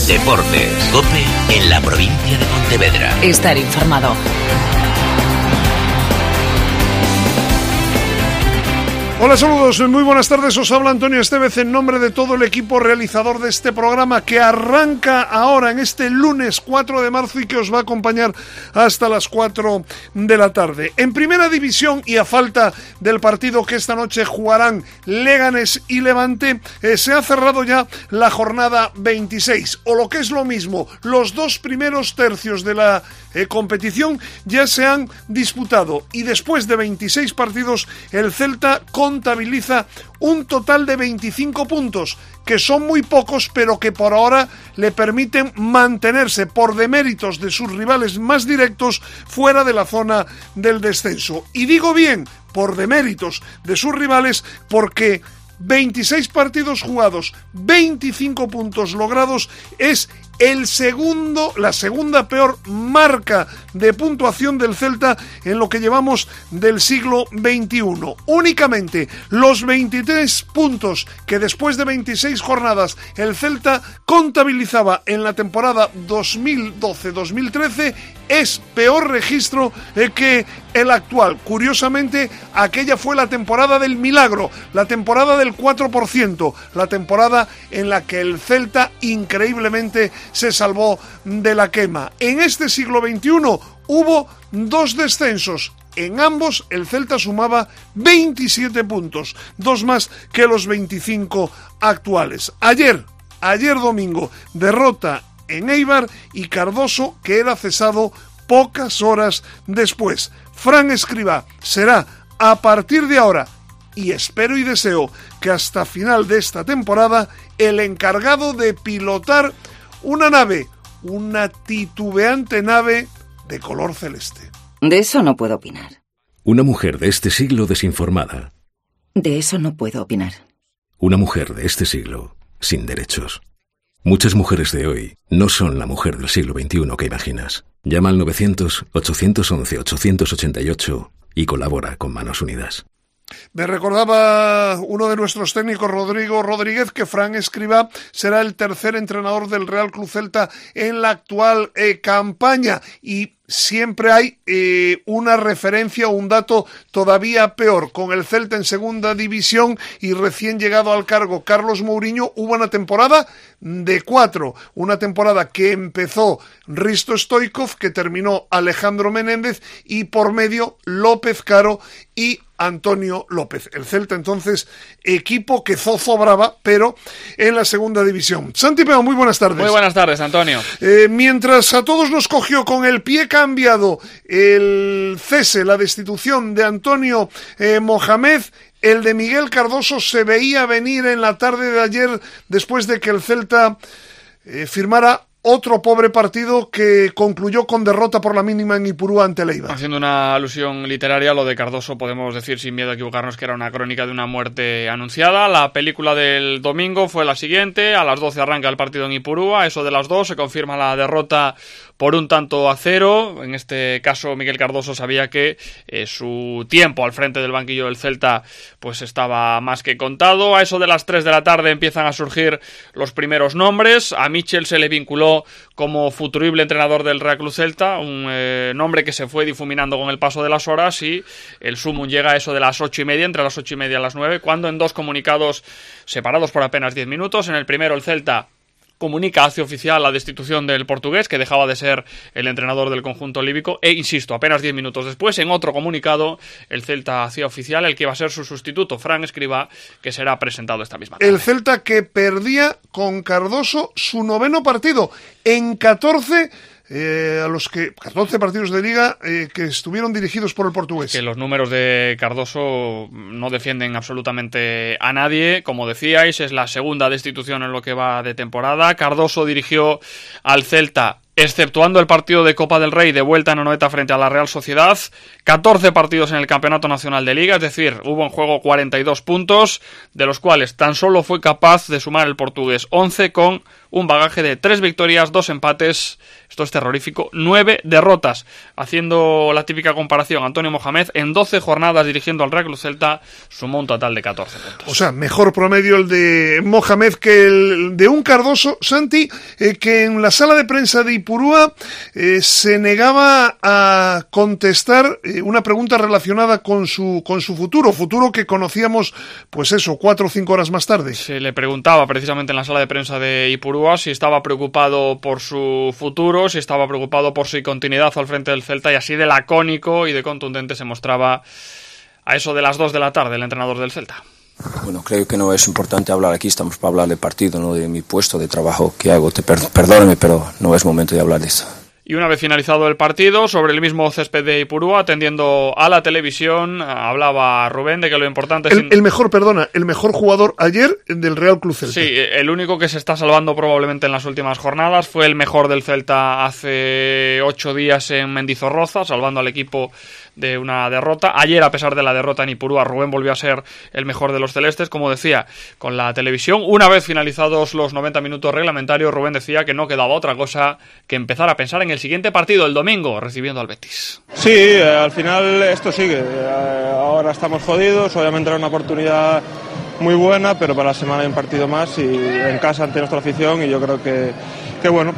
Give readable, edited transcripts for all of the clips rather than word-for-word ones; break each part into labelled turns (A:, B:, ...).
A: Deportes. COPE en la provincia de Pontevedra.
B: Estar informado.
C: Hola, saludos, muy buenas tardes, os habla Antonio Estevez en nombre de todo el equipo realizador de este programa que arranca ahora en este lunes 4 de marzo y que os va a acompañar hasta las 4 de la tarde. En primera división y a falta del partido que esta noche jugarán Leganés y Levante, se ha cerrado ya la jornada 26, o lo que es lo mismo, los dos primeros tercios de la competición ya se han disputado y después de 26 partidos el Celta contabiliza un total de 25 puntos, que son muy pocos, pero que por ahora le permiten mantenerse por deméritos de sus rivales más directos fuera de la zona del descenso. Y digo bien, por deméritos de sus rivales, porque 26 partidos jugados, 25 puntos logrados, es la segunda peor marca de puntuación del Celta en lo que llevamos del siglo XXI. Únicamente los 23 puntos que después de 26 jornadas el Celta contabilizaba en la temporada 2012-2013 es peor registro que el actual. Curiosamente, aquella fue la temporada del milagro, la temporada del 4%, la temporada en la que el Celta increíblemente se salvó de la quema. En este siglo XXI hubo dos descensos. En ambos el Celta sumaba 27 puntos, dos más que los 25 actuales. Ayer domingo, derrota en Eibar y Cardoso, que era cesado pocas horas después. Fran Escribá será a partir de ahora, y espero y deseo que hasta final de esta temporada, el encargado de pilotar una titubeante nave de color celeste.
B: De eso no puedo opinar.
D: Una mujer de este siglo desinformada.
B: De eso no puedo opinar.
D: Una mujer de este siglo sin derechos. Muchas mujeres de hoy no son la mujer del siglo XXI que imaginas. Llama al 900-811-888 y colabora con Manos Unidas.
C: Me recordaba uno de nuestros técnicos, Rodrigo Rodríguez, que Fran Escribá será el tercer entrenador del Real Club Celta en la actual campaña, y siempre hay una referencia o un dato todavía peor. Con el Celta en segunda división y recién llegado al cargo Carlos Mourinho, hubo una temporada de 4, una temporada que empezó Risto Stoichkov, que terminó Alejandro Menéndez, y por medio López Caro y Antonio López. El Celta entonces, equipo que zozobraba, pero en la segunda división. Santi Peo, muy buenas tardes.
E: Muy buenas tardes, Antonio.
C: Mientras a todos nos cogió con el pie cambiado el cese, la destitución de Antonio Mohamed, el de Miguel Cardoso se veía venir en la tarde de ayer, después de que el Celta firmara otro pobre partido que concluyó con derrota por la mínima en Ipurúa ante el Eibar.
E: Haciendo una alusión literaria, lo de Cardoso podemos decir sin miedo a equivocarnos que era una crónica de una muerte anunciada. La película del domingo fue la siguiente: a las 12 arranca el partido en Ipurúa, a eso de las 2 se confirma la derrota por 1-0. En este caso Miguel Cardoso sabía que su tiempo al frente del banquillo del Celta pues estaba más que contado. A eso de las 3 de la tarde empiezan a surgir los primeros nombres. A Michel se le vinculó como futurible entrenador del Real Club Celta, un nombre que se fue difuminando con el paso de las horas, y el sumum llega a eso de las 8:30, entre las 8:30 y las 9, cuando en dos comunicados separados por apenas 10 minutos, en el primero el Celta comunica hacia oficial la destitución del portugués, que dejaba de ser el entrenador del conjunto líbico, e insisto, apenas 10 minutos después, en otro comunicado, el Celta hacía oficial el que iba a ser su sustituto, Fran Escribá, que será presentado esta misma tarde.
C: El Celta que perdía con Cardoso su 9º partido en 14 partidos de liga que estuvieron dirigidos por el portugués.
E: Que los números de Cardoso no defienden absolutamente a nadie. Como decíais, es la segunda destitución en lo que va de temporada. Cardoso dirigió al Celta, exceptuando el partido de Copa del Rey de vuelta en Anoeta frente a la Real Sociedad, 14 partidos en el Campeonato Nacional de Liga, es decir, hubo en juego 42 puntos, de los cuales tan solo fue capaz de sumar el portugués 11 con un bagaje de 3 victorias, 2 empates, esto es terrorífico, 9 derrotas. Haciendo la típica comparación, Antonio Mohamed en 12 jornadas dirigiendo al Real Club Celta sumó un total de 14 puntos.
C: O sea, mejor promedio el de Mohamed que el de un Cardoso, Santi, que en la sala de prensa de Ipurúa se negaba a contestar una pregunta relacionada con su futuro que conocíamos, pues eso, 4 o 5 horas más tarde.
E: Se le preguntaba precisamente en la sala de prensa de Ipurúa si estaba preocupado por su futuro, si estaba preocupado por su continuidad al frente del Celta, y así de lacónico y de contundente se mostraba a eso de las 2 de la tarde el entrenador del Celta.
F: Bueno, creo que no es importante hablar aquí, estamos para hablar del partido, no de mi puesto de trabajo que hago. Perdóneme, pero no es momento de hablar de eso.
E: Y una vez finalizado el partido, sobre el mismo césped de Ipurúa, atendiendo a la televisión, hablaba Rubén de que lo importante es...
C: El mejor jugador ayer del Real Club Celta.
E: Sí, el único que se está salvando probablemente en las últimas jornadas fue el mejor del Celta hace 8 días en Mendizorroza, salvando al equipo de una derrota. Ayer, a pesar de la derrota en Ipurúa, Rubén volvió a ser el mejor de los celestes, como decía, con la televisión. Una vez finalizados los 90 minutos reglamentarios, Rubén decía que no quedaba otra cosa que empezar a pensar en el siguiente partido, el domingo, recibiendo al Betis.
G: Sí, al final esto sigue. Ahora estamos jodidos, obviamente era una oportunidad muy buena, pero para la semana hay un partido más y en casa ante nuestra afición, y yo creo que bueno,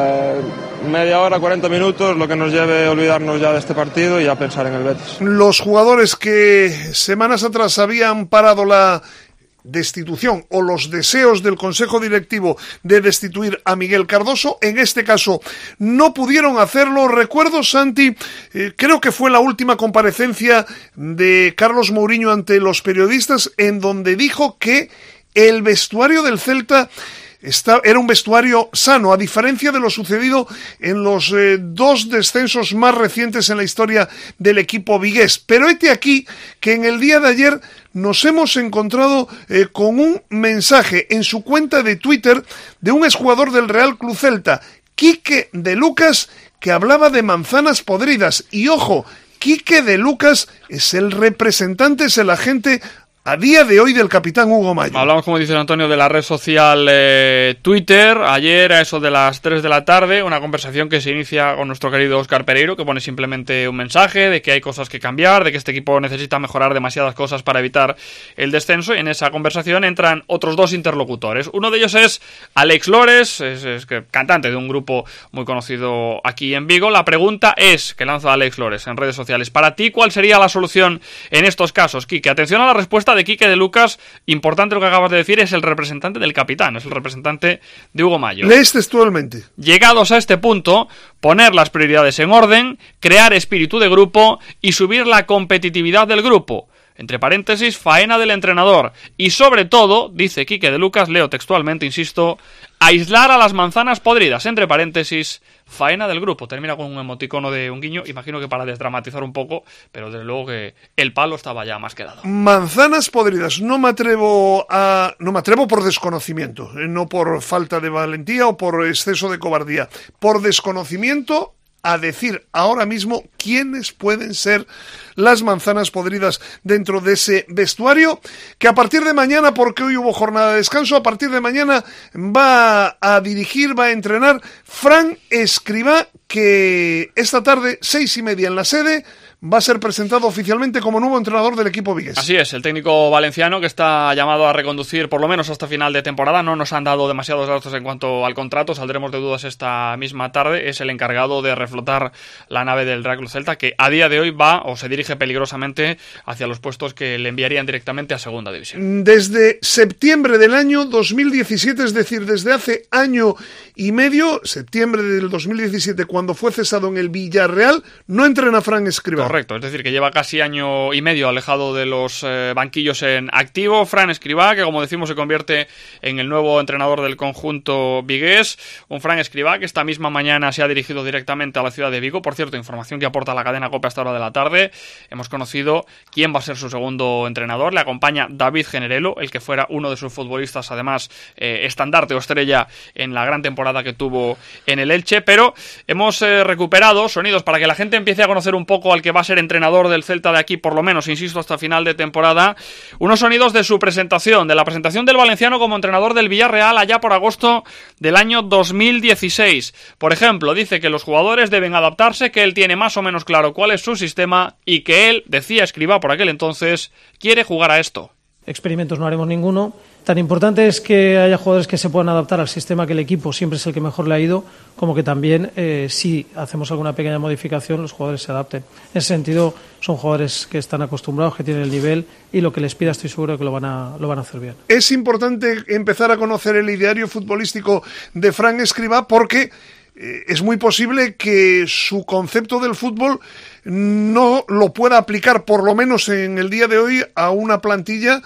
G: media hora, 40 minutos, lo que nos lleve a olvidarnos ya de este partido y a pensar en el Betis.
C: Los jugadores que semanas atrás habían parado la destitución o los deseos del Consejo Directivo de destituir a Miguel Cardoso, en este caso no pudieron hacerlo. Recuerdo, Santi, creo que fue la última comparecencia de Carlos Mourinho ante los periodistas, en donde dijo que el vestuario del Celta era un vestuario sano, a diferencia de lo sucedido en los 2 descensos más recientes en la historia del equipo vigués. Pero hete aquí que en el día de ayer nos hemos encontrado con un mensaje en su cuenta de Twitter de un exjugador del Real Club Celta, Quique de Lucas, que hablaba de manzanas podridas. Y ojo, Quique de Lucas es el representante, es el agente a día de hoy del capitán Hugo Mallo.
E: Hablamos, como dice Antonio, de la red social Twitter. Ayer, a eso de las 3 de la tarde, una conversación que se inicia con nuestro querido Óscar Pereiro, que pone simplemente un mensaje de que hay cosas que cambiar, de que este equipo necesita mejorar demasiadas cosas para evitar el descenso, y en esa conversación entran otros 2 interlocutores. Uno de ellos es Alex Lores, es cantante de un grupo muy conocido aquí en Vigo. La pregunta es, que lanza Alex Lores en redes sociales: para ti, ¿cuál sería la solución en estos casos, Quique? Atención a la respuesta de Quique de Lucas. Importante lo que acabas de decir, es el representante del capitán, es el representante de Hugo Mallo.
C: Lees textualmente:
E: llegados a este punto, poner las prioridades en orden, crear espíritu de grupo y subir la competitividad del grupo. Entre paréntesis, faena del entrenador. Y sobre todo, dice Quique de Lucas, leo textualmente, insisto, aislar a las manzanas podridas. Entre paréntesis, faena del grupo. Termina con un emoticono de un guiño, imagino que para desdramatizar un poco, pero desde luego que el palo estaba ya más que dado.
C: Manzanas podridas. No me atrevo por desconocimiento, no por falta de valentía o por exceso de cobardía. Por desconocimiento, a decir ahora mismo quiénes pueden ser las manzanas podridas dentro de ese vestuario, que a partir de mañana, porque hoy hubo jornada de descanso, a partir de mañana va a dirigir, va a entrenar Fran Escribá, que esta tarde, 6:30 en la sede, va a ser presentado oficialmente como nuevo entrenador del equipo vigués.
E: Así es, el técnico valenciano, que está llamado a reconducir por lo menos hasta final de temporada. No nos han dado demasiados datos en cuanto al contrato, saldremos de dudas esta misma tarde. Es el encargado de reflotar la nave del Real Club Celta, que a día de hoy va o se dirige peligrosamente hacia los puestos que le enviarían directamente a segunda división.
C: Desde septiembre del año 2017, es decir, desde hace año y medio, septiembre del 2017, cuando fue cesado en el Villarreal, no entrena Fran Escribá.
E: Correcto, es decir, que lleva casi año y medio alejado de los banquillos en activo. Fran Escribá, que como decimos se convierte en el nuevo entrenador del conjunto vigués. Un Fran Escribá que esta misma mañana se ha dirigido directamente a la ciudad de Vigo. Por cierto, información que aporta la cadena COPE a esta hora de la tarde. Hemos conocido quién va a ser su segundo entrenador. Le acompaña David Generelo, el que fuera uno de sus futbolistas, además estandarte o estrella en la gran temporada que tuvo en el Elche. Pero hemos recuperado sonidos para que la gente empiece a conocer un poco al que va a ser entrenador del Celta de aquí, por lo menos, insisto, hasta final de temporada, unos sonidos de su presentación, de la presentación del valenciano como entrenador del Villarreal allá por agosto del año 2016. Por ejemplo, dice que los jugadores deben adaptarse, que él tiene más o menos claro cuál es su sistema y que él, decía Escribá por aquel entonces, quiere jugar a esto.
H: Experimentos no haremos ninguno. Tan importante es que haya jugadores que se puedan adaptar al sistema que el equipo siempre es el que mejor le ha ido, como que también si hacemos alguna pequeña modificación los jugadores se adapten. En ese sentido son jugadores que están acostumbrados, que tienen el nivel y lo que les pida estoy seguro que lo van a hacer bien.
C: Es importante empezar a conocer el ideario futbolístico de Fran Escribá porque es muy posible que su concepto del fútbol no lo pueda aplicar, por lo menos en el día de hoy, a una plantilla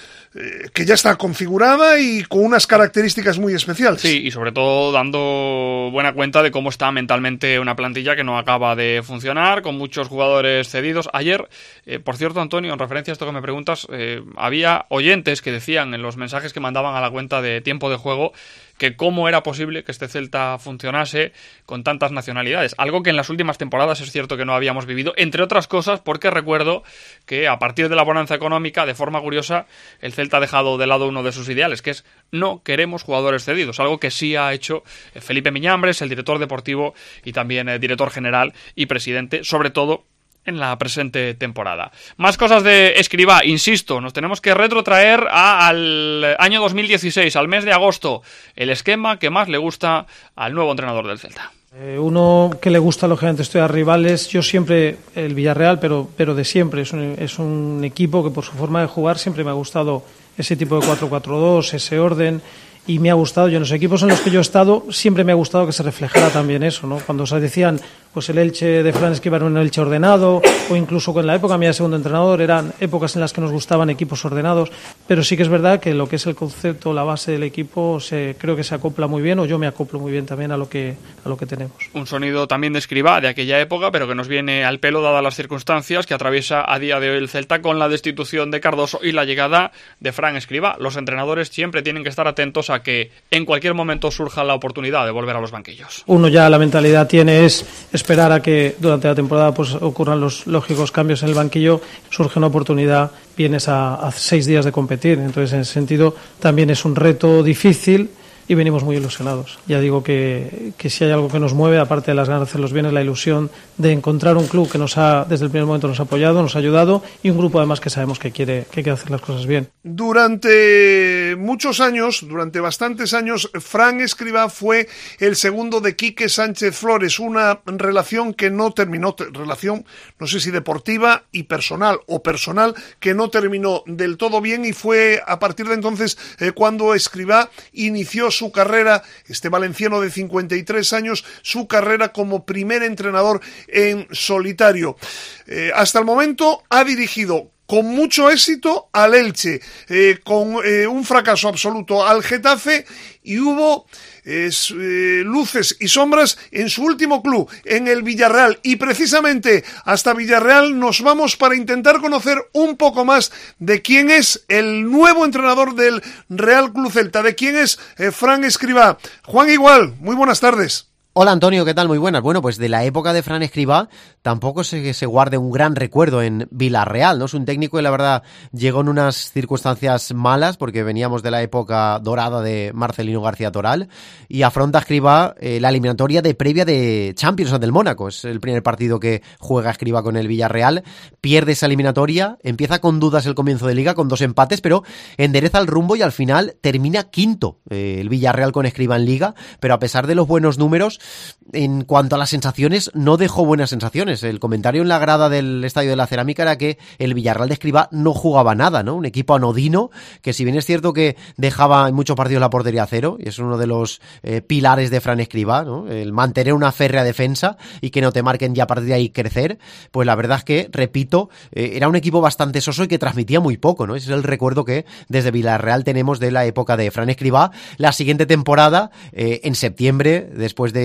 C: que ya está configurada y con unas características muy especiales.
E: Sí, y sobre todo dando buena cuenta de cómo está mentalmente una plantilla que no acaba de funcionar, con muchos jugadores cedidos. Ayer, por cierto, Antonio, en referencia a esto que me preguntas, había oyentes que decían en los mensajes que mandaban a la cuenta de Tiempo de Juego que cómo era posible que este Celta funcionase con tantas nacionalidades. Algo que en las últimas temporadas es cierto que no habíamos vivido, entre otras cosas porque recuerdo que a partir de la bonanza económica, de forma curiosa, el Celta ha dejado de lado uno de sus ideales, que es no queremos jugadores cedidos, algo que sí ha hecho Felipe Miñambres, el director deportivo y también el director general y presidente, sobre todo en la presente temporada. Más cosas de Escribá, insisto, nos tenemos que retrotraer al año 2016, al mes de agosto, el esquema que más le gusta al nuevo entrenador del Celta.
H: Uno que le gusta, lógicamente, estoy a rivales. Yo siempre, el Villarreal, pero de siempre, es un equipo que por su forma de jugar siempre me ha gustado ese tipo de 4-4-2, ese orden. Y me ha gustado, yo en los equipos en los que yo he estado, siempre me ha gustado que se reflejara también eso, ¿no? Cuando se decían, pues el Elche de Fran Escribá era un Elche ordenado, o incluso con la época mía de segundo entrenador, eran épocas en las que nos gustaban equipos ordenados, pero sí que es verdad que lo que es el concepto, la base del equipo, creo que se acopla muy bien, o yo me acoplo muy bien también a lo que tenemos.
E: Un sonido también de Escribá de aquella época, pero que nos viene al pelo dadas las circunstancias que atraviesa a día de hoy el Celta con la destitución de Cardoso y la llegada de Fran Escribá. Los entrenadores siempre tienen que estar atentos a que en cualquier momento surja la oportunidad de volver a los banquillos.
H: Uno ya la mentalidad tiene es esperar a que durante la temporada pues ocurran los lógicos cambios en el banquillo, surge una oportunidad, vienes a 6 días de competir, entonces en ese sentido también es un reto difícil y venimos muy ilusionados. Ya digo que si hay algo que nos mueve, aparte de las ganas de hacer los bienes, la ilusión de encontrar un club que desde el primer momento nos ha apoyado, nos ha ayudado y un grupo además que sabemos que quiere hacer las cosas bien.
C: Durante muchos años, durante bastantes años, Fran Escribá fue el segundo de Quique Sánchez Flores, una relación que no terminó, relación no sé si deportiva y personal, o personal que no terminó del todo bien, y fue a partir de entonces cuando Escribá inició su carrera, este valenciano de 53 años, su carrera como primer entrenador en solitario. Hasta el momento ha dirigido con mucho éxito al Elche, con un fracaso absoluto al Getafe, y hubo luces y sombras en su último club, en el Villarreal, y precisamente hasta Villarreal nos vamos para intentar conocer un poco más de quién es el nuevo entrenador del Real Club Celta, de quién es Fran Escribá. Juan Igual, muy buenas tardes.
I: Hola Antonio, ¿qué tal? Muy buenas. Bueno, pues de la época de Fran Escribá tampoco se guarde un gran recuerdo en Villarreal, ¿no? Es un técnico que la verdad llegó en unas circunstancias malas porque veníamos de la época dorada de Marcelino García Toral y afronta Escribá la eliminatoria de previa de Champions del Mónaco. Es el primer partido que juega Escribá con el Villarreal, pierde esa eliminatoria, empieza con dudas el comienzo de liga con 2 empates, pero endereza el rumbo y al final termina quinto el Villarreal con Escribá en liga, pero a pesar de los buenos números, en cuanto a las sensaciones, no dejó buenas sensaciones. El comentario en la grada del Estadio de la Cerámica era que el Villarreal de Escribá no jugaba nada, ¿no? Un equipo anodino, que si bien es cierto que dejaba en muchos partidos la portería a cero, y es uno de los pilares de Fran Escribá, ¿no? El mantener una férrea defensa y que no te marquen ya a partir de ahí crecer, pues la verdad es que, repito, era un equipo bastante soso y que transmitía muy poco, ¿no? Ese es el recuerdo que desde Villarreal tenemos de la época de Fran Escribá. La siguiente temporada, en septiembre, después de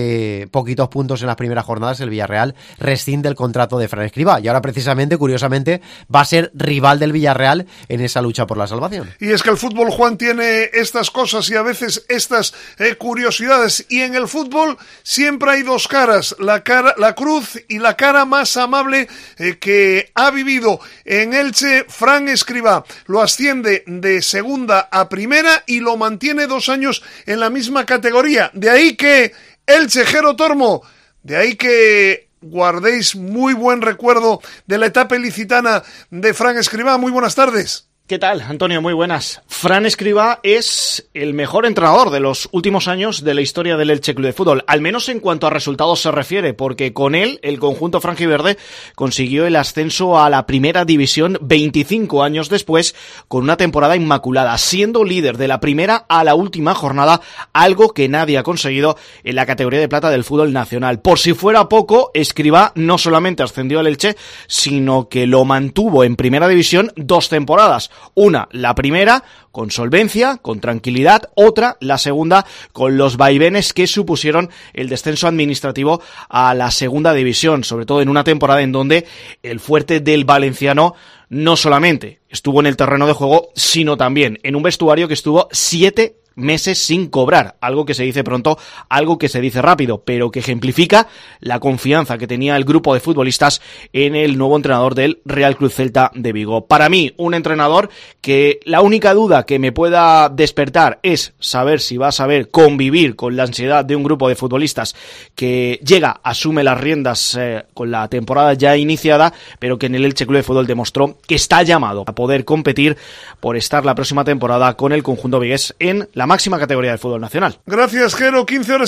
I: poquitos puntos en las primeras jornadas, el Villarreal rescinde el contrato de Fran Escribá y ahora precisamente, curiosamente, va a ser rival del Villarreal en esa lucha por la salvación.
C: Y es que el fútbol, Juan, tiene estas cosas y a veces estas curiosidades, y en el fútbol siempre hay dos caras, la cruz y la cara más amable que ha vivido en Elche Fran Escribá. Lo asciende de segunda a primera y lo mantiene 2 años en la misma categoría. De ahí que Elche, Jero Tormo, de ahí que guardéis muy buen recuerdo de la etapa ilicitana de Fran Escribá. Muy buenas tardes.
J: ¿Qué tal, Antonio? Muy buenas. Fran Escribá es el mejor entrenador de los últimos años de la historia del Elche Club de Fútbol, al menos en cuanto a resultados se refiere, porque con él el conjunto franjiverde consiguió el ascenso a la primera división 25 años después, con una temporada inmaculada, siendo líder de la primera a la última jornada, algo que nadie ha conseguido en la categoría de plata del fútbol nacional. Por si fuera poco, Escribá no solamente ascendió al Elche, sino que lo mantuvo en primera división 2 temporadas. Una, la primera, con solvencia, con tranquilidad; otra, la segunda, con los vaivenes que supusieron el descenso administrativo a la segunda división, sobre todo en una temporada en donde el fuerte del valenciano no solamente estuvo en el terreno de juego, sino también en un vestuario que estuvo 7 meses sin cobrar, algo que se dice pronto, algo que se dice rápido, pero que ejemplifica la confianza que tenía el grupo de futbolistas en el nuevo entrenador del Real Club Celta de Vigo. Para mí, un entrenador que la única duda que me pueda despertar es saber si va a saber convivir con la ansiedad de un grupo de futbolistas que llega, asume las riendas con la temporada ya iniciada, pero que en el Elche Club de Fútbol demostró que está llamado a poder competir por estar la próxima temporada con el conjunto vigués en la máxima categoría del fútbol nacional.
C: Gracias, Jero.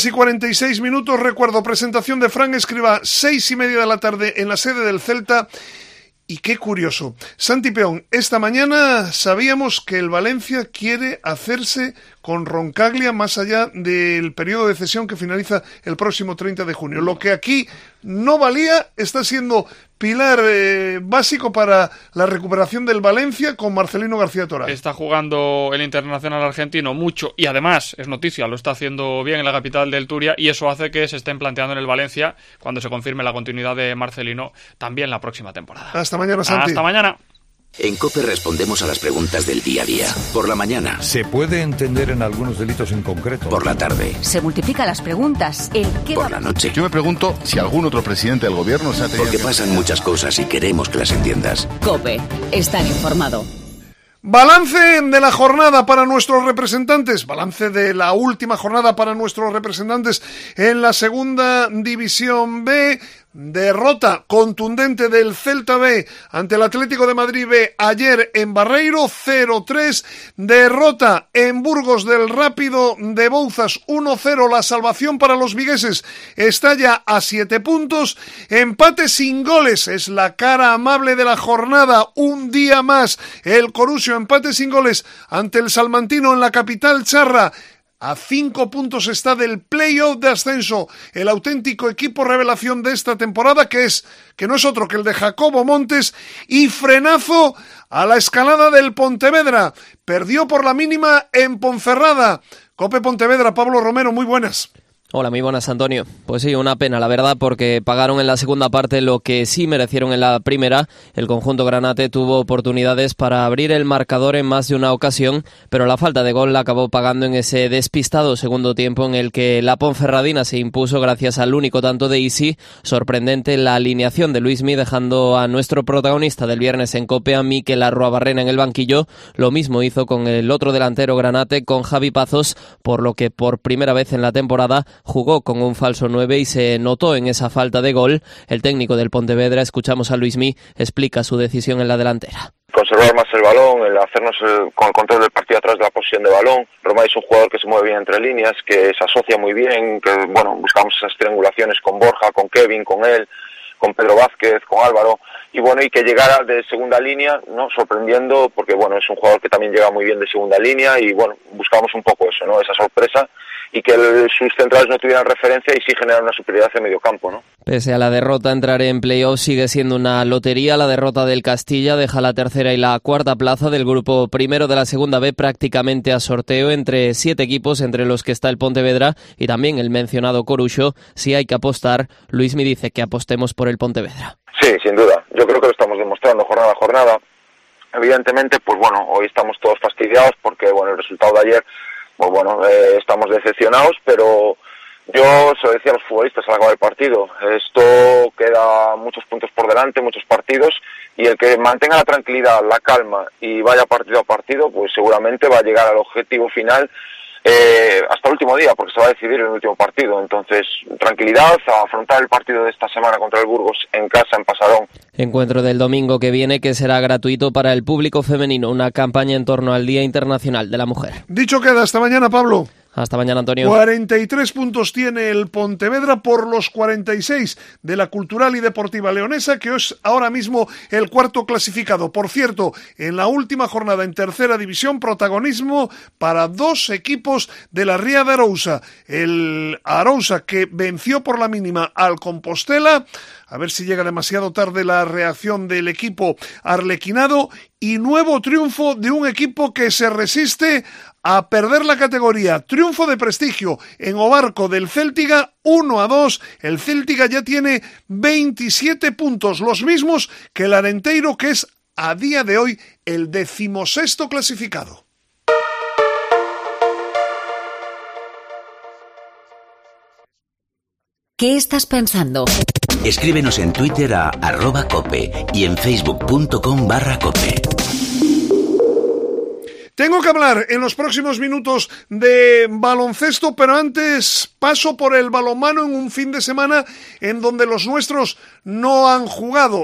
C: 15:46. Recuerdo, presentación de Fran Escribá, 6:30 de la tarde en la sede del Celta. Y qué curioso, Santi Peón, esta mañana sabíamos que el Valencia quiere hacerse con Roncaglia más allá del periodo de cesión que finaliza el próximo 30 de junio. Lo que aquí no valía está siendo pilar básico para la recuperación del Valencia con Marcelino García Toral.
E: Está jugando el internacional argentino mucho y además, es noticia, lo está haciendo bien en la capital del Turia, y eso hace que se estén planteando en el Valencia, cuando se confirme la continuidad de Marcelino, también la próxima temporada.
C: Hasta mañana, Santi.
E: Hasta mañana.
A: En COPE respondemos a las preguntas del día a día. Por la mañana.
K: ¿Se puede entender en algunos delitos en concreto?
A: Por la tarde.
L: Se multiplican las preguntas.
A: Por la noche.
M: Yo me pregunto si algún otro presidente del gobierno se ha tenido...
A: Porque pasan muchas cosas y queremos que las entiendas.
L: COPE. Estar informado.
C: Balance de la jornada para nuestros representantes, balance de la última jornada para nuestros representantes en la segunda división B. Derrota contundente del Celta B ante el Atlético de Madrid B ayer en Barreiro, 0-3. Derrota en Burgos del Rápido de Bouzas, 1-0. La salvación para los vigueses está ya a 7 puntos. Empate sin goles, es la cara amable de la jornada. Un día más el Corusio, empate sin goles ante el Salmantino en la capital charra. A 5 puntos está del play-off de ascenso, el auténtico equipo revelación de esta temporada, que no es otro que el de Jacobo Montes. Y frenazo a la escalada del Pontevedra. Perdió por la mínima en Ponferrada. COPE Pontevedra, Pablo Romero, muy buenas.
N: Hola, muy buenas, Antonio. Pues sí, una pena, la verdad, porque pagaron en la segunda parte lo que sí merecieron en la primera. El conjunto granate tuvo oportunidades para abrir el marcador en más de una ocasión, pero la falta de gol la acabó pagando en ese despistado segundo tiempo en el que la Ponferradina se impuso gracias al único tanto de Isi. Sorprendente la alineación de Luismi, dejando a nuestro protagonista del viernes en COPE, a Mikel Arruabarrena, en el banquillo. Lo mismo hizo con el otro delantero granate, con Javi Pazos, por lo que por primera vez en la temporada jugó con un falso 9 y se notó en esa falta de gol. El técnico del Pontevedra, escuchamos a Luismi, explica su decisión en la delantera.
O: Conservar más el balón, el hacernos con el control del partido atrás de la posición de balón. Romay es un jugador que se mueve bien entre líneas, que se asocia muy bien, que buscamos esas triangulaciones con Borja, con Kevin, con él, con Pedro Vázquez, con Álvaro, y bueno, y que llegara de segunda línea, ¿no? Sorprendiendo, porque bueno, es un jugador que también llega muy bien de segunda línea y bueno, buscamos un poco eso, ¿no? Esa sorpresa y que sus centrales no tuvieran referencia y sí generar una superioridad en medio campo, ¿no?
N: Pese a la derrota, entrar en playoffs sigue siendo una lotería. La derrota del Castilla deja la tercera y la cuarta plaza del grupo primero de la segunda B prácticamente a sorteo entre 7 equipos, entre los que está el Pontevedra y también el mencionado Coruxo. Si hay que apostar, Luismi dice que apostemos por el Pontevedra.
O: Sí, sin duda. Yo creo que lo estamos demostrando jornada a jornada. Evidentemente, pues bueno, hoy estamos todos fastidiados porque bueno, el resultado de ayer, pues bueno, estamos decepcionados, pero yo se lo decía a los futbolistas al acabar el partido, esto queda muchos puntos por delante, muchos partidos, y el que mantenga la tranquilidad, la calma y vaya partido a partido, pues seguramente va a llegar al objetivo final hasta el último día, porque se va a decidir en el último partido. Entonces, tranquilidad, a afrontar el partido de esta semana contra el Burgos en casa, en Pasarón.
N: Encuentro del domingo que viene que será gratuito para el público femenino, una campaña en torno al Día Internacional de la Mujer.
C: Dicho queda, hasta mañana, Pablo.
N: Hasta mañana, Antonio.
C: 43 puntos tiene el Pontevedra por los 46 de la Cultural y Deportiva Leonesa, que es ahora mismo el cuarto clasificado. Por cierto, en la última jornada en tercera división, protagonismo para 2 equipos de la Ría de Arousa. El Arousa, que venció por la mínima al Compostela, a ver si llega demasiado tarde la reacción del equipo arlequinado, y nuevo triunfo de un equipo que se resiste a perder la categoría. Triunfo de prestigio en Obarco del Céltiga, 1-2. El Céltiga ya tiene 27 puntos, los mismos que el Arenteiro, que es a día de hoy el 16º clasificado.
L: ¿Qué estás pensando?
A: Escríbenos en Twitter a @cope y en facebook.com/cope.
C: Tengo que hablar en los próximos minutos de baloncesto, pero antes paso por el balonmano en un fin de semana en donde los nuestros no han jugado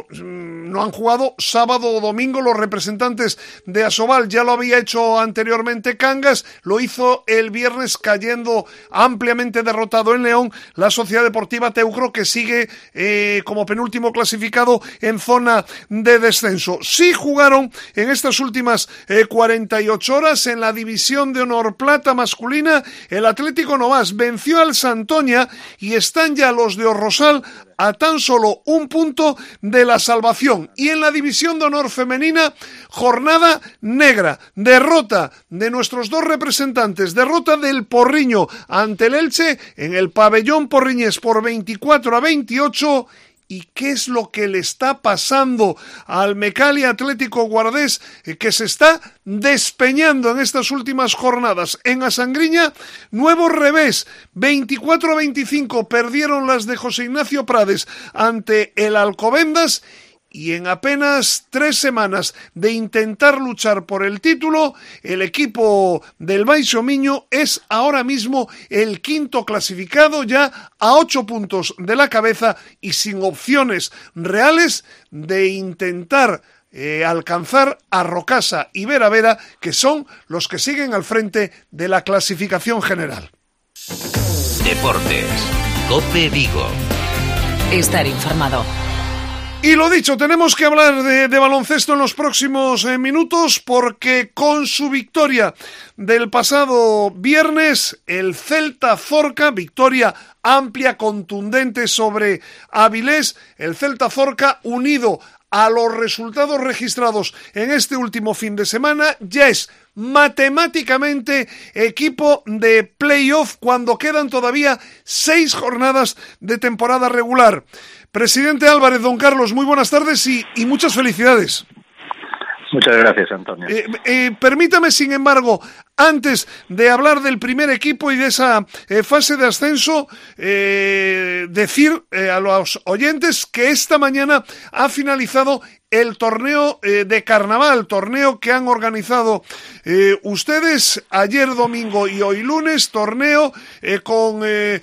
C: sábado o domingo. Los representantes de Asobal, ya lo había hecho anteriormente Cangas, lo hizo el viernes cayendo ampliamente derrotado en León la Sociedad Deportiva Teucro, que sigue como penúltimo clasificado en zona de descenso. Sí jugaron en estas últimas 48 horas en la división de honor plata masculina. El Atlético Novas venció al Santoña y están ya los de Orrosal a tan solo un punto de la salvación. Y en la división de honor femenina, jornada negra, derrota de nuestros 2 representantes, derrota del Porriño ante el Elche en el pabellón porriñés por 24-28. ¿Y qué es lo que le está pasando al Mecali Atlético Guardés, que se está despeñando en estas últimas jornadas? En Asangriña, nuevo revés, 24-25 perdieron las de José Ignacio Prades ante el Alcobendas. Y en apenas 3 semanas de intentar luchar por el título, el equipo del Baixo Miño es ahora mismo el 5º clasificado, ya a 8 puntos de la cabeza y sin opciones reales de intentar alcanzar a Rocasa y Vera Vera, que son los que siguen al frente de la clasificación general.
A: Deportes, COPE Vigo.
L: Estar informado.
C: Y lo dicho, tenemos que hablar de baloncesto en los próximos minutos, porque con su victoria del pasado viernes, el Celta Zorca, victoria amplia, contundente sobre Avilés, el Celta Zorca, unido a los resultados registrados en este último fin de semana, ya es matemáticamente equipo de playoff cuando quedan todavía 6 jornadas de temporada regular. Presidente Álvarez, don Carlos, muy buenas tardes y muchas felicidades.
P: Muchas gracias, Antonio.
C: Permítame, sin embargo, antes de hablar del primer equipo y de esa fase de ascenso, decir a los oyentes que esta mañana ha finalizado el torneo de carnaval, torneo que han organizado ustedes ayer domingo y hoy lunes, torneo con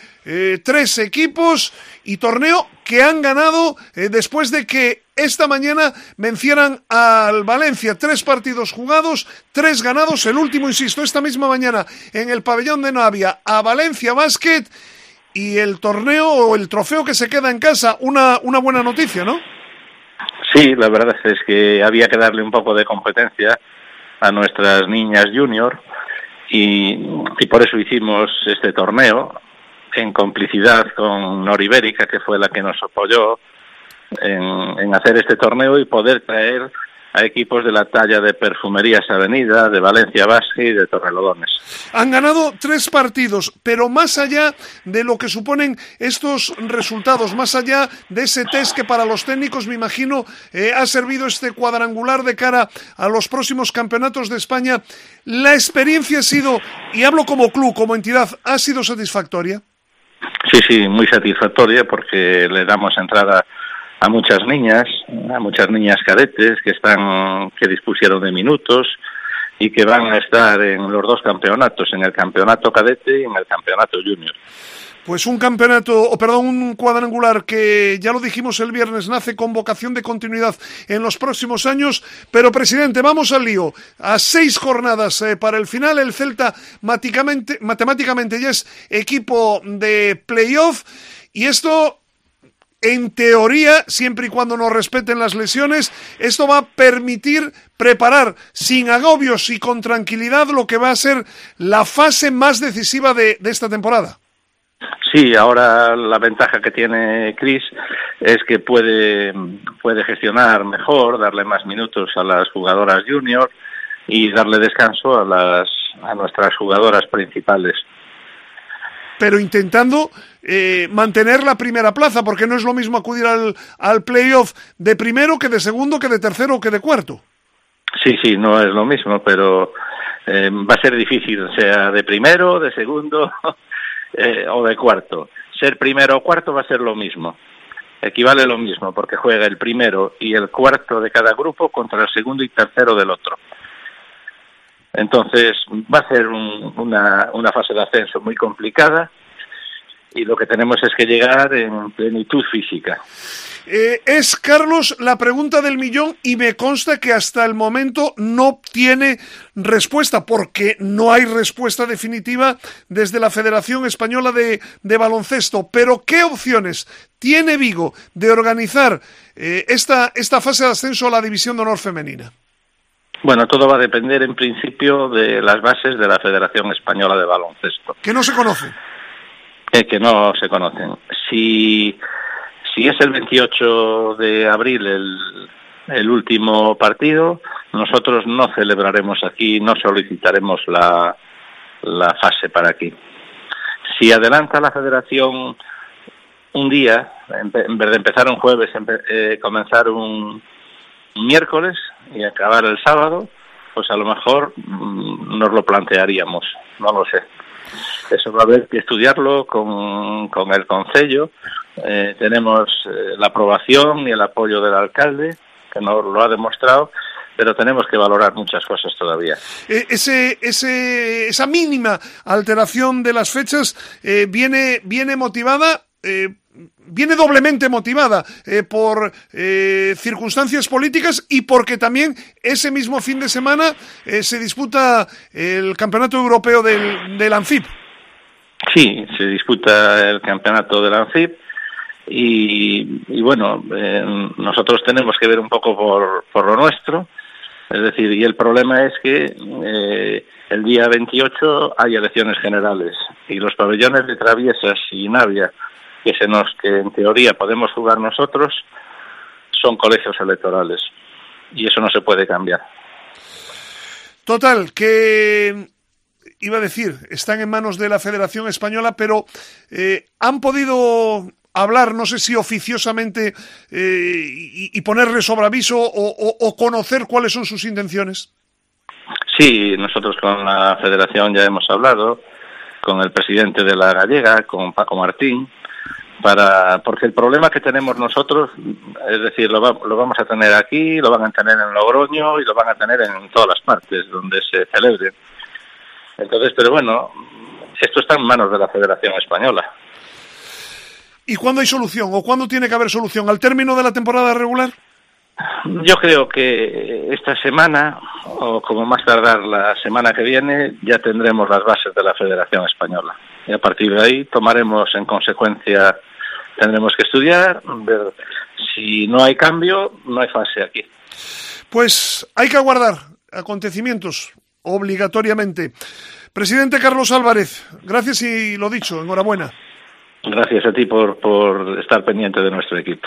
C: 3 equipos y torneo que han ganado después de que esta mañana vencieran al Valencia. 3 partidos jugados, 3 ganados, el último, insisto, esta misma mañana en el pabellón de Navia a Valencia Basket, y el torneo o el trofeo que se queda en casa, una buena noticia, ¿no?
P: Sí, la verdad es que había que darle un poco de competencia a nuestras niñas junior y por eso hicimos este torneo en complicidad con Noribérica, que fue la que nos apoyó en hacer este torneo y poder traer a equipos de la talla de Perfumerías Avenida, de Valencia Basque y de Torrelodones.
C: Han ganado 3 partidos, pero más allá de lo que suponen estos resultados, más allá de ese test que para los técnicos, me imagino, ha servido este cuadrangular de cara a los próximos campeonatos de España, ¿la experiencia ha sido, y hablo como club, como entidad, ha sido satisfactoria?
P: Sí, muy satisfactoria, porque le damos entrada a muchas niñas cadetes que dispusieron de minutos y que van a estar en los 2 campeonatos, en el campeonato cadete y en el campeonato junior.
C: Pues un cuadrangular que, ya lo dijimos el viernes, nace con vocación de continuidad en los próximos años. Pero, presidente, vamos al lío. A 6 jornadas para el final, el Celta matemáticamente ya es equipo de playoff, y esto, en teoría, siempre y cuando no respeten las lesiones, esto va a permitir preparar sin agobios y con tranquilidad lo que va a ser la fase más decisiva de esta temporada.
P: Sí, ahora la ventaja que tiene Chris es que puede gestionar mejor, darle más minutos a las jugadoras junior y darle descanso a nuestras jugadoras principales.
C: Pero intentando mantener la primera plaza, porque no es lo mismo acudir al playoff de primero que de segundo, que de tercero o que de cuarto.
P: Sí, no es lo mismo, pero va a ser difícil, sea de primero, de segundo o de cuarto. Ser primero o cuarto va a ser lo mismo, equivale lo mismo, porque juega el primero y el cuarto de cada grupo contra el segundo y tercero del otro. Entonces va a ser una fase de ascenso muy complicada, y lo que tenemos es que llegar en plenitud física.
C: Es, Carlos, la pregunta del millón, y me consta que hasta el momento no tiene respuesta, porque no hay respuesta definitiva desde la Federación Española de Baloncesto. Pero, ¿qué opciones tiene Vigo de organizar esta fase de ascenso a la División de Honor femenina?
P: Bueno, todo va a depender en principio de las bases de la Federación Española de Baloncesto.
C: ¿Que no se conocen?
P: Que no se conocen. Si es el 28 de abril el último partido, nosotros no celebraremos aquí, no solicitaremos la fase para aquí. Si adelanta la Federación un día, en vez de empezar un jueves, comenzar un miércoles y acabar el sábado, pues a lo mejor nos lo plantearíamos, no lo sé. Eso va a haber que estudiarlo con el concello. Tenemos la aprobación y el apoyo del alcalde, que nos lo ha demostrado, pero tenemos que valorar muchas cosas todavía.
C: Esa mínima alteración de las fechas viene motivada, viene doblemente motivada por circunstancias políticas, y porque también ese mismo fin de semana se disputa el Campeonato Europeo del ANFIP.
P: Sí, se disputa el Campeonato del ANFIP y bueno, nosotros tenemos que ver un poco por lo nuestro. Es decir, y el problema es que el día 28 hay elecciones generales y los pabellones de Traviesas y Navia, que en teoría podemos jugar nosotros, son colegios electorales, y eso no se puede cambiar.
C: Total, que iba a decir, están en manos de la Federación Española, pero han podido hablar, no sé si oficiosamente, y ponerle sobre aviso o conocer cuáles son sus intenciones.
P: Sí, nosotros con la Federación ya hemos hablado, con el presidente de la Gallega, con Paco Martín, porque el problema que tenemos nosotros, es decir, lo vamos a tener aquí, lo van a tener en Logroño y lo van a tener en todas las partes donde se celebre. Entonces, pero bueno, esto está en manos de la Federación Española.
C: ¿Y cuándo hay solución, o cuándo tiene que haber solución? ¿Al término de la temporada regular?
P: Yo creo que esta semana, o como más tardar la semana que viene, ya tendremos las bases de la Federación Española. Y a partir de ahí tomaremos en consecuencia, tendremos que estudiar, ver Si no hay cambio, no hay fase aquí.
C: Pues hay que aguardar acontecimientos, obligatoriamente. Presidente Carlos Álvarez, gracias y lo dicho, enhorabuena.
P: Gracias a ti por estar pendiente de nuestro equipo.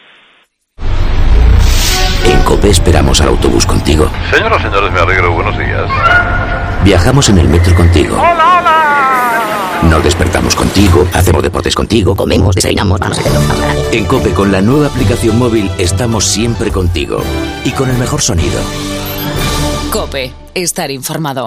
A: En COPE esperamos al autobús contigo.
Q: Señoras y señores, me alegro, buenos días.
A: Viajamos en el metro contigo.
Q: ¡Hola, hola!
A: Nos despertamos contigo, hacemos deportes contigo, comemos, desayunamos, vamos a hacerlo. En COPE, con la nueva aplicación móvil, estamos siempre contigo. Y con el mejor sonido.
L: COPE, estar informado.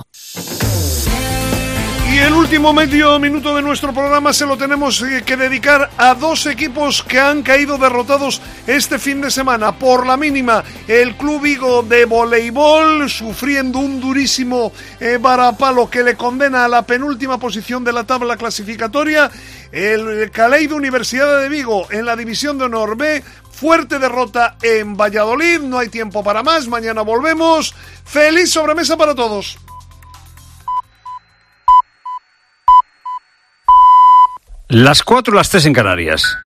C: Y el último medio minuto de nuestro programa se lo tenemos que dedicar a dos equipos que han caído derrotados este fin de semana. Por la mínima, el Club Vigo de voleibol, sufriendo un durísimo varapalo que le condena a la penúltima posición de la tabla clasificatoria. El Caleido Universidad de Vigo en la División de Honor B. Fuerte derrota en Valladolid. No hay tiempo para más. Mañana volvemos. ¡Feliz sobremesa para todos!
K: Las 4 y las 3 en Canarias.